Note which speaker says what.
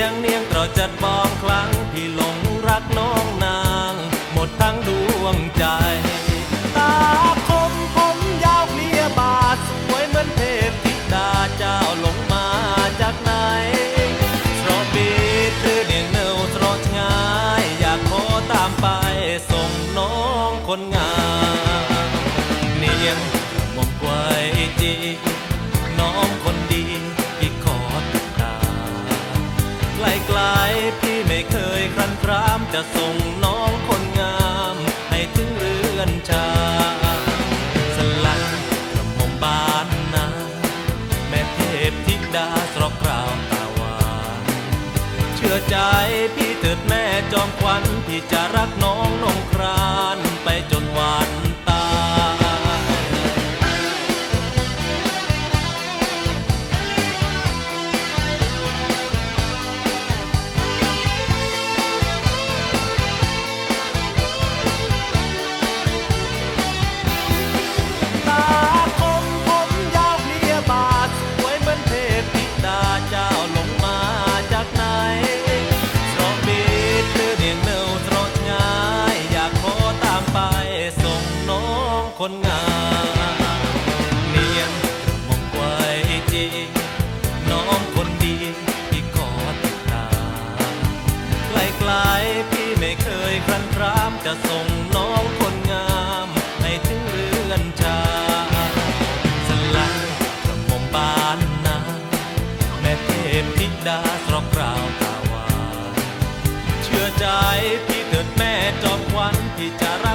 Speaker 1: งเนียงเราจัดบองครั้งพี่หลงรักน้องนางหมดทั้งดวงใจตาคมผมยาวเลียบาทสวยเหมือนเทพธิดาเจ้าลงมาจากไหนเพราะบีดคือเนียงเนวตรอดง่ายอยากขอตามไปส่งน้องคนงามเนียงมองไว้จีน้องคนดีพี่ขอติดตามไกลๆพี่ไม่เคยครั่นครามจะส่งน้องคนงามให้ถึงเรือนชาสลังกระหม่อมบ้านนาแม่เทพธิดาสรอกกราวตาหวานเชื่อใจพี่เถิดแม่จอมขวัญพี่จะรักน้องนงครานไปจนวันตายคนงามเนียงมองไว้จีน้องคนดีพี่ขอติดตามไกลๆพี่ไม่เคยครั่นครามจะส่งน้องคนงามให้ถึงเรือนชาสลังกระหม่อมบ้านนาแม่เทพธิดาสรอกกราวตาหวานเชื่อใจพี่เถิดแม่จอมขวัญพี่จะรัก